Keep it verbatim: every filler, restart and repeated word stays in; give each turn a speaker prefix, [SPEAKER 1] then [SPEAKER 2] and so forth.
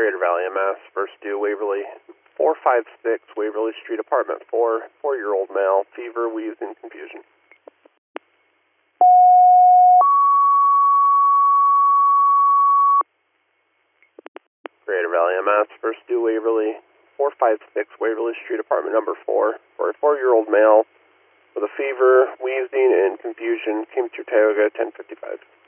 [SPEAKER 1] Greater Valley M S, first due Waverly, four five six Waverly Street, apartment four, four-year-old male, fever, wheezing, confusion. Greater Valley M S, first due Waverly, four five six Waverly Street, apartment number four, for a four-year-old male with a fever, wheezing, and confusion, came to Tioga ten fifty-five.